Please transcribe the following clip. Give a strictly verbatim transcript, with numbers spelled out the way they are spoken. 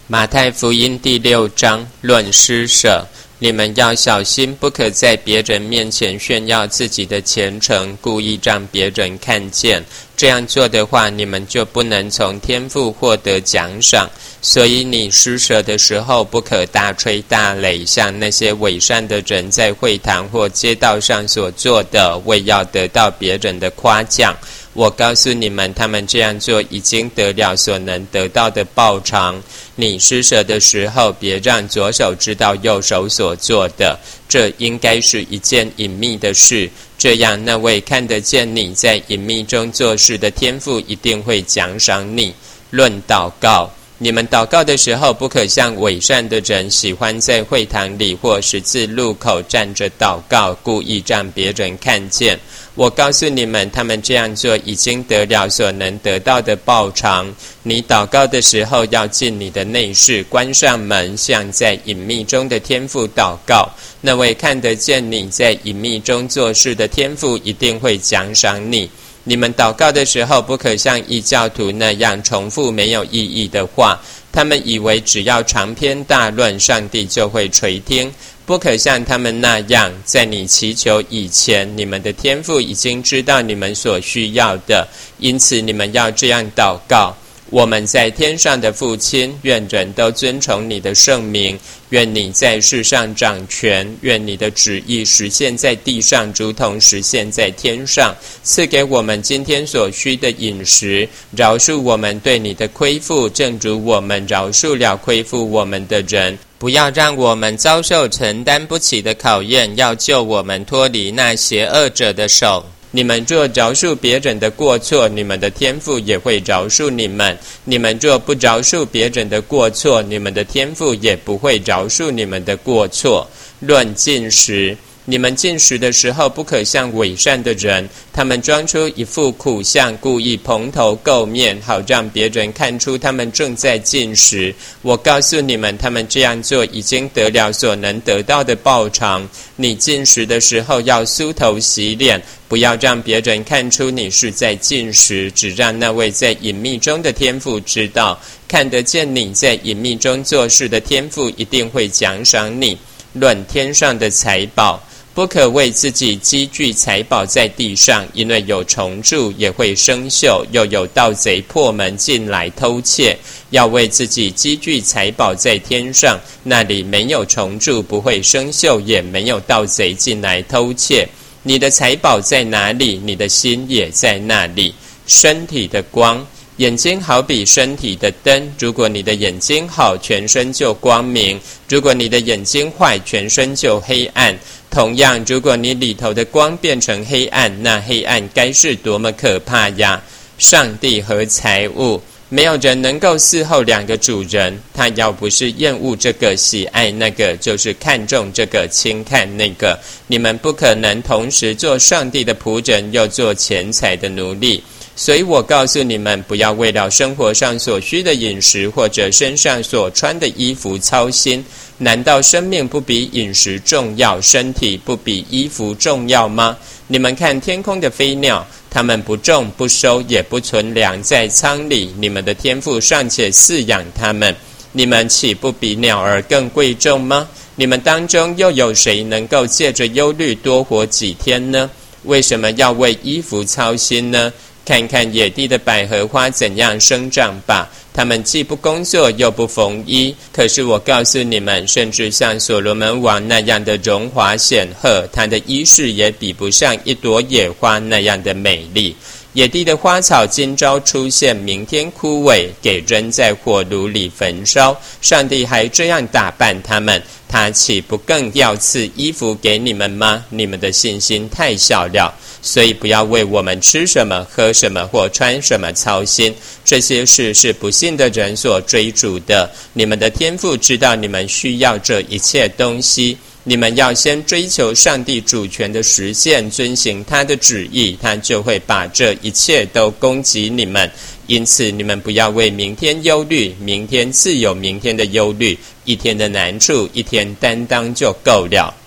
马太福音第六章论施舍，你们要小心，不可在别人面前炫耀自己的虔诚，故意让别人看见。这样做的话，你们就不能从天父获得奖赏。所以你施舍的时候，不可大吹大擂，像那些伪善的人在会堂或街道上所做的，为要得到别人的夸奖。我告诉你们，他们这样做已经得了所能得到的报偿。你施舍的时候，别让左手知道右手所做的，这应该是一件隐秘的事。这样，那位看得见你在隐秘中做事的天父一定会奖赏你。论祷告，你们祷告的时候，不可像伪善的人喜欢在会堂里或十字路口站着祷告，故意让别人看见。我告诉你们，他们这样做已经得了所能得到的报偿。你祷告的时候，要进你的内室，关上门，向在隐秘中的天父祷告。那位看得见你在隐秘中做事的天父一定会奖赏你。你们祷告的时候，不可像异教徒那样重复没有意义的话，他们以为只要长篇大论，上帝就会垂听。不可像他们那样，在你祈求以前，你们的天父已经知道你们所需要的，因此你们要这样祷告：我们在天上的父亲，愿人都尊崇你的圣名，愿你在世上掌权，愿你的旨意实现在地上，如同实现在天上。赐给我们今天所需的饮食，饶恕我们对你的亏负，正如我们饶恕了亏负我们的人。不要让我们遭受承担不起的考验，要救我们脱离那邪恶者的手。你们若饶恕别人的过错，你们的天父也会饶恕你们；你们若不饶恕别人的过错，你们的天父也不会饶恕你们的过错。论进食，你们进食的时候，不可像伪善的人，他们装出一副苦相，故意蓬头垢面，好让别人看出他们正在进食。我告诉你们，他们这样做已经得了所能得到的报偿。你进食的时候，要梳头洗脸，不要让别人看出你是在进食，只让那位在隐秘中的天父知道。看得见你在隐秘中做事的天父一定会奖赏你。论天上的财宝，不可为自己积聚财宝在地上，因为有虫蛀，也会生锈，又有盗贼破门进来偷窃。要为自己积聚财宝在天上，那里没有虫蛀，不会生锈，也没有盗贼进来偷窃。你的财宝在哪里，你的心也在那里。身体的光，眼睛好比身体的灯，如果你的眼睛好，全身就光明；如果你的眼睛坏，全身就黑暗。同样，如果你里头的光变成黑暗，那黑暗该是多么可怕呀！上帝和财物，没有人能够伺候两个主人，他要不是厌恶这个喜爱那个，就是看重这个轻看那个。你们不可能同时做上帝的仆人，又做钱财的奴隶。所以我告诉你们，不要为了生活上所需的饮食，或者身上所穿的衣服操心。难道生命不比饮食重要，身体不比衣服重要吗？你们看天空的飞鸟，它们不种不收，也不存粮在仓里，你们的天父尚且饲养它们，你们岂不比鸟儿更贵重吗？你们当中又有谁能够借着忧虑多活几天呢？为什么要为衣服操心呢？看看野地的百合花怎样生长吧，他们既不工作又不缝衣。可是我告诉你们，甚至像所罗门王那样的荣华显赫，他的衣饰也比不上一朵野花那样的美丽。野地的花草今朝出现，明天枯萎，给扔在火炉里焚烧。上帝还这样打扮他们，他岂不更要赐衣服给你们吗？你们的信心太小了。所以不要为我们吃什么喝什么或穿什么操心，这些事是不信的人所追逐的。你们的天父知道你们需要这一切东西。你们要先追求上帝主权的实现，遵行他的旨意，他就会把这一切都供给你们。因此你们不要为明天忧虑，明天自有明天的忧虑，一天的难处一天担当就够了。